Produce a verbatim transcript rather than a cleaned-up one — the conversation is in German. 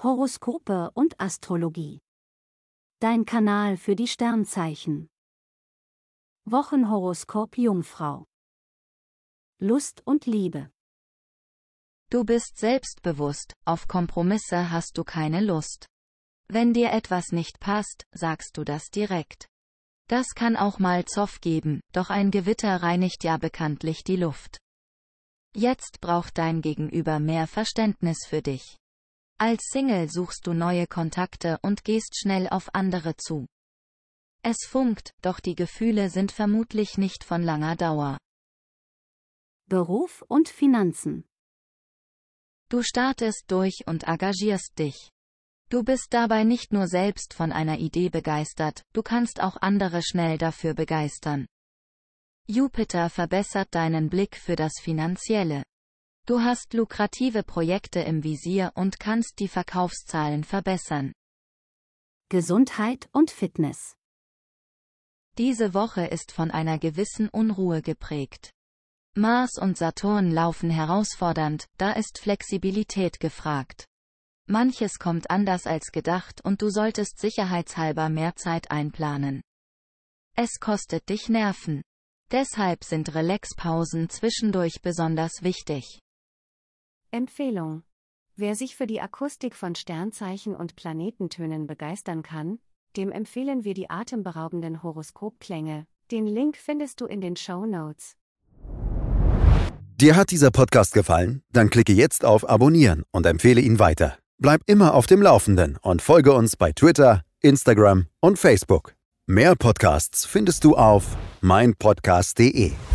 Horoskope und Astrologie. Dein Kanal für die Sternzeichen. Wochenhoroskop Jungfrau. Lust und Liebe. Du bist selbstbewusst, auf Kompromisse hast du keine Lust. Wenn dir etwas nicht passt, sagst du das direkt. Das kann auch mal Zoff geben, doch ein Gewitter reinigt ja bekanntlich die Luft. Jetzt braucht dein Gegenüber mehr Verständnis für dich. Als Single suchst du neue Kontakte und gehst schnell auf andere zu. Es funkt, doch die Gefühle sind vermutlich nicht von langer Dauer. Beruf und Finanzen. Du startest durch und engagierst dich. Du bist dabei nicht nur selbst von einer Idee begeistert, du kannst auch andere schnell dafür begeistern. Jupiter verbessert deinen Blick für das Finanzielle. Du hast lukrative Projekte im Visier und kannst die Verkaufszahlen verbessern. Gesundheit und Fitness. Diese Woche ist von einer gewissen Unruhe geprägt. Mars und Saturn laufen herausfordernd, da ist Flexibilität gefragt. Manches kommt anders als gedacht und du solltest sicherheitshalber mehr Zeit einplanen. Es kostet dich Nerven. Deshalb sind Relaxpausen zwischendurch besonders wichtig. Empfehlung: Wer sich für die Akustik von Sternzeichen und Planetentönen begeistern kann, dem empfehlen wir die atemberaubenden Horoskopklänge. Den Link findest du in den Shownotes. Dir hat dieser Podcast gefallen? Dann klicke jetzt auf Abonnieren und empfehle ihn weiter. Bleib immer auf dem Laufenden und folge uns bei Twitter, Instagram und Facebook. Mehr Podcasts findest du auf mein podcast punkt de.